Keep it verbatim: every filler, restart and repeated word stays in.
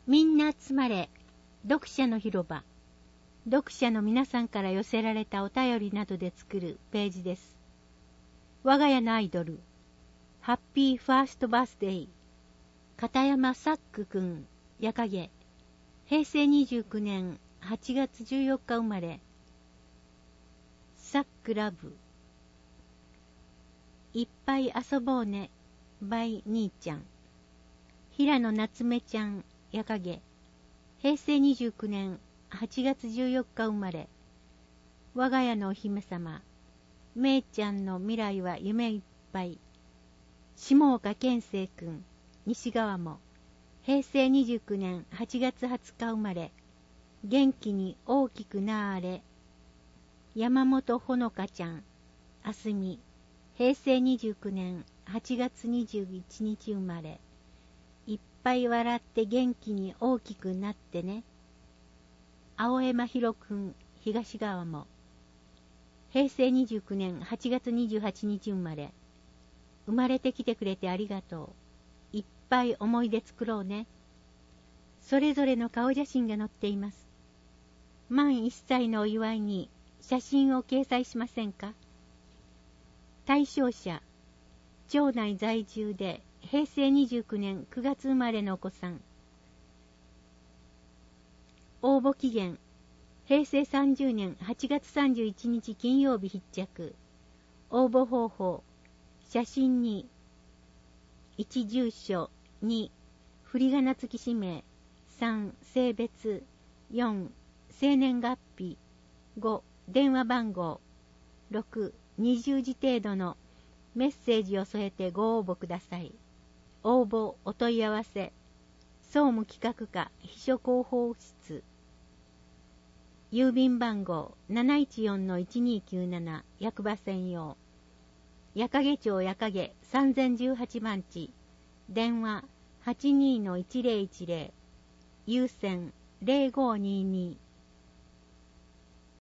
みんな集まれ、読者の広場。読者の皆さんから寄せられたお便りなどで作るページです。我が家のアイドル、ハッピーファーストバースデー、片山サックくん、やかげ、平成にじゅうきゅうねんはちがつじゅうよっか生まれ、サックラブ、いっぱい遊ぼうね、バイ兄ちゃん、平野夏目ちゃん、やかげ、平成にじゅうきゅうねんはちがつじゅうよっか生まれ、我が家のお姫様、めいちゃんの未来は夢いっぱい、下岡健生くん、西川も、平成にじゅうきゅうねんはちがつはつか生まれ、元気に大きくなーれ、山本ほのかちゃん、あすみ、平成にじゅうきゅうねんはちがつにじゅういちにち生まれ、いっぱい笑って元気に大きくなってね。青江真宙くん、東川も、平成にじゅうきゅうねんはちがつにじゅうはちにち生まれ、生まれてきてくれてありがとう。いっぱい思い出作ろうね。それぞれの顔写真が載っています。満いっさいのお祝いに写真を掲載しませんか？対象者、町内在住で平成にじゅうきゅうねんくがつ生まれのお子さん。応募期限、平成さんじゅうねんはちがつさんじゅういちにち金曜日必着。応募方法、写真に、いち住所、に振り仮名付き氏名、さん性別、よん生年月日、ご電話番号、ろくにじゅうじ程度のメッセージを添えてご応募ください。応募お問い合わせ、総務企画課秘書広報室、郵便番号 なないちよんのいちにきゅうなな 役場専用、矢掛町矢掛さんぜんじゅうはちばんち、電話 はちにのいちぜろいちぜろ、有線ゼロごにに